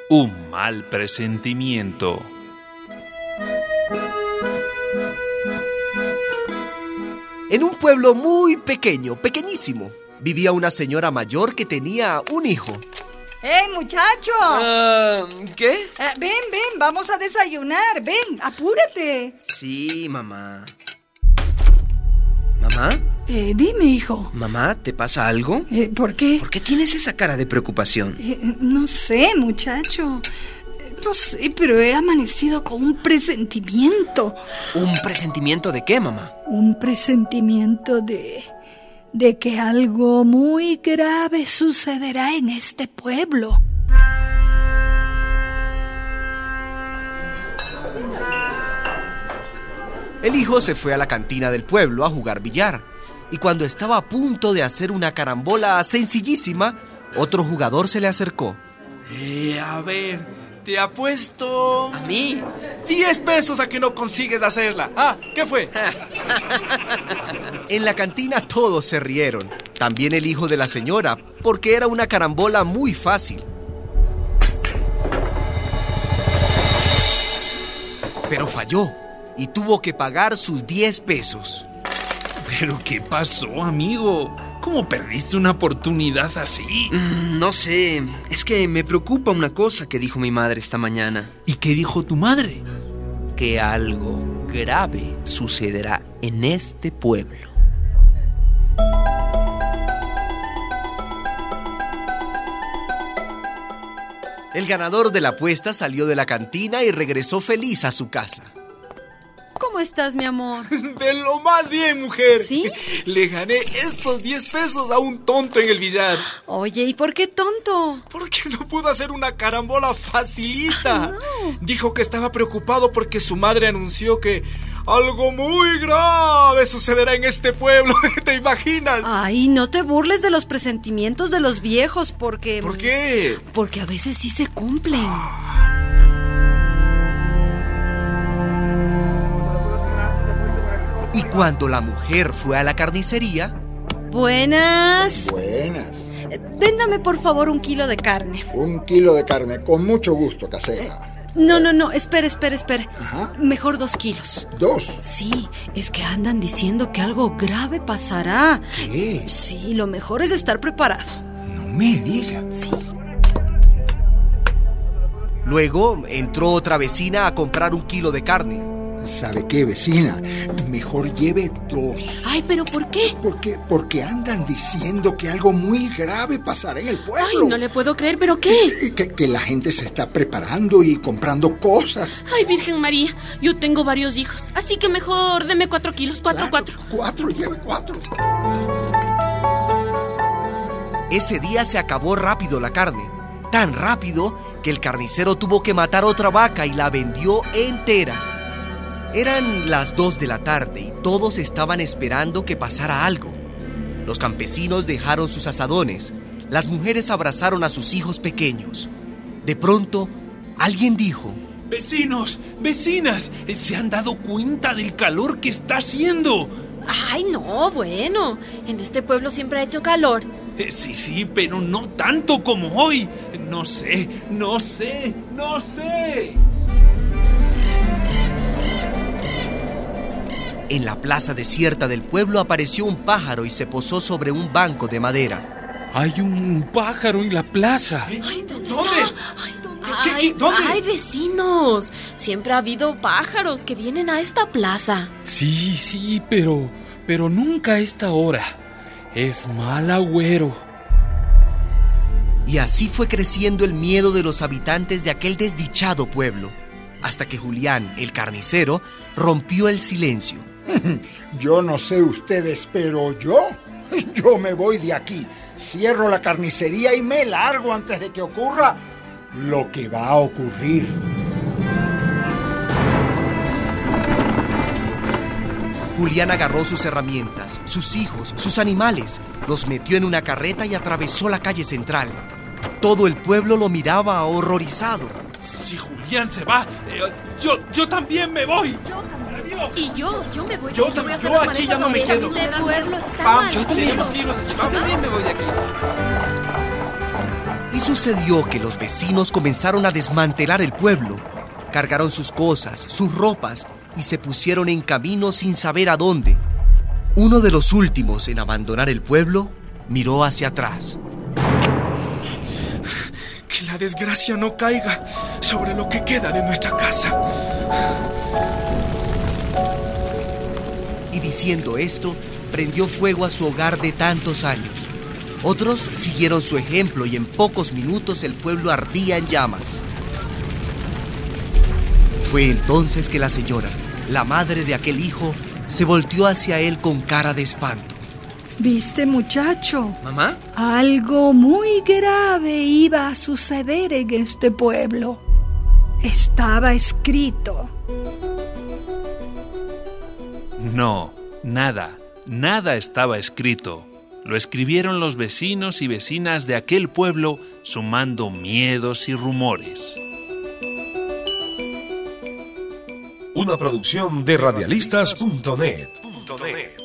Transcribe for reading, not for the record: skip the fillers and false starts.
Un mal presentimiento. En un pueblo muy pequeño, pequeñísimo, vivía una señora mayor que tenía un hijo. ¡Hey, muchacho! ¿Qué? Ven, vamos a desayunar. Ven, apúrate. Sí, mamá. ¿Mamá? Dime, hijo. ¿Mamá, te pasa algo? ¿Por qué? ¿Por qué tienes esa cara de preocupación? No sé, muchacho. No sé, pero he amanecido con un presentimiento. ¿Un presentimiento de qué, mamá? Un presentimiento de que algo muy grave sucederá en este pueblo. El hijo se fue a la cantina del pueblo a jugar billar. Y cuando estaba a punto de hacer una carambola sencillísima, otro jugador se le acercó. A ver, te apuesto... ¿A mí? 10 pesos a que no consigues hacerla. ¿Qué fue? En la cantina todos se rieron, también el hijo de la señora, porque era una carambola muy fácil. Pero falló y tuvo que pagar sus 10 pesos. ¿Pero qué pasó, amigo? ¿Cómo perdiste una oportunidad así? No sé, es que me preocupa una cosa que dijo mi madre esta mañana. ¿Y qué dijo tu madre? Que algo grave sucederá en este pueblo. El ganador de la apuesta salió de la cantina y regresó feliz a su casa. ¿Cómo estás, mi amor? De lo más bien, mujer. ¿Sí? Le gané estos 10 pesos a un tonto en el billar. Oye, ¿y por qué tonto? Porque no pudo hacer una carambola facilita. No. Dijo que estaba preocupado porque su madre anunció que algo muy grave sucederá en este pueblo. ¿Te imaginas? Ay, no te burles de los presentimientos de los viejos porque... ¿Por qué? Porque a veces sí se cumplen. Y cuando la mujer fue a la carnicería... Buenas. Buenas. Véndame por favor 1 kilo de carne. 1 kilo de carne, con mucho gusto, casera. No, espera. Ajá. Mejor 2 kilos. 2. Sí, es que andan diciendo que algo grave pasará. ¿Qué? Sí, lo mejor es estar preparado. No me diga. Sí. Luego entró otra vecina a comprar 1 kilo de carne. ¿Sabe qué, vecina? Mejor lleve 2. Ay, ¿pero por qué? Porque andan diciendo que algo muy grave pasará en el pueblo. Ay, no le puedo creer, ¿pero qué? Que la gente se está preparando y comprando cosas. Ay, Virgen María, yo tengo varios hijos, así que mejor deme 4 kilos, 4. 4, lleve 4. Ese día se acabó rápido la carne. Tan rápido que el carnicero tuvo que matar otra vaca y la vendió entera. Eran las 2 de la tarde y todos estaban esperando que pasara algo. Los campesinos dejaron sus asadones. Las mujeres abrazaron a sus hijos pequeños. De pronto, alguien dijo: Vecinos, vecinas, ¿se han dado cuenta del calor que está haciendo? Ay, no, bueno, en este pueblo siempre ha hecho calor. Sí, pero no tanto como hoy. No sé. En la plaza desierta del pueblo apareció un pájaro y se posó sobre un banco de madera. Hay un pájaro en la plaza. Ay, ¿dónde ¿Dónde? está? Ay, ¿dónde? ¿Dónde? Ay, vecinos, siempre ha habido pájaros que vienen a esta plaza. Sí, pero nunca a esta hora. Es mal agüero. Y así fue creciendo el miedo de los habitantes de aquel desdichado pueblo, hasta que Julián, el carnicero, rompió el silencio. Yo no sé ustedes, pero yo me voy de aquí. Cierro la carnicería y me largo antes de que ocurra lo que va a ocurrir. Julián agarró sus herramientas, sus hijos, sus animales, los metió en una carreta y atravesó la calle central. Todo el pueblo lo miraba horrorizado. Si Julián se va, yo también me voy. Adiós. Y yo me voy. Yo voy a hacer yo las aquí maletas ya no me porque quedo. Este pueblo está Vamos, maldito. Yo también me voy de aquí. Y sucedió que los vecinos comenzaron a desmantelar el pueblo. Cargaron sus cosas, sus ropas y se pusieron en camino sin saber a dónde. Uno de los últimos en abandonar el pueblo miró hacia atrás. Que la desgracia no caiga sobre lo que queda de nuestra casa. Y diciendo esto, prendió fuego a su hogar de tantos años. Otros siguieron su ejemplo y en pocos minutos el pueblo ardía en llamas. Fue entonces que la señora, la madre de aquel hijo, se volteó hacia él con cara de espanto. ¿Viste, muchacho? ¿Mamá? Algo muy grave iba a suceder en este pueblo. Estaba escrito. No, nada estaba escrito. Lo escribieron los vecinos y vecinas de aquel pueblo, sumando miedos y rumores. Una producción de radialistas.net.